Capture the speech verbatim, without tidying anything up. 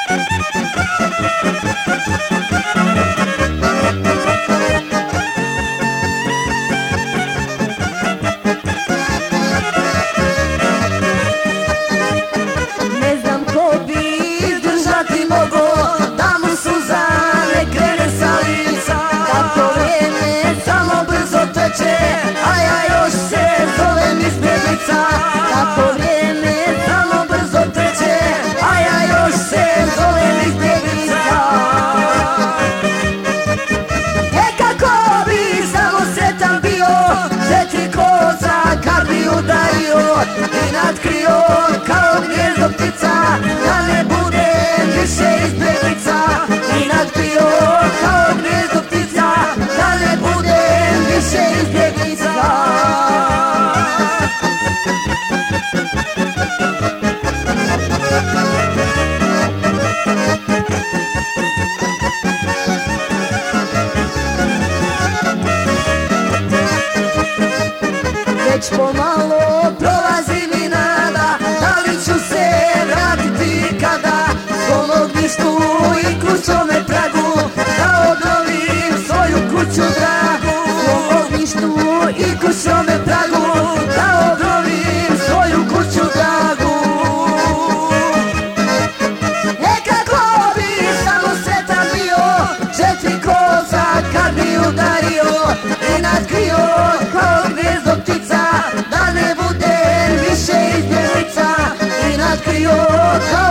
Ne znam ko bi izdržati mogo da mu suza ne krene sa lica. Kako vrijeme samo brzo teče, a ja još se zovem izbjeglica. Kako vrijeme samo brzo teče, a ja još se zovem izbjeglica. E kako bi samo sretan bio, četiri koza kad bi udario i natkrio kao gnjezdo ptica, da ne bude više izbjeglica. I natkrio kao gnjezdo ptica, da ne bude više izbjeglica. Već pomalo prolazi mi nada, da li ću se vratiti kada svom ognjištu i kućome pragu, da obnovim svoju kuću dragu. Svom ognjištu i kućome pragu, da obnovim svoju kuću dragu. E kako bi samo sretan bio, četiri koza kad bi udario i natkrio kao gnjezdo ptica, da ne bude više izbjeglica. I natkrio kao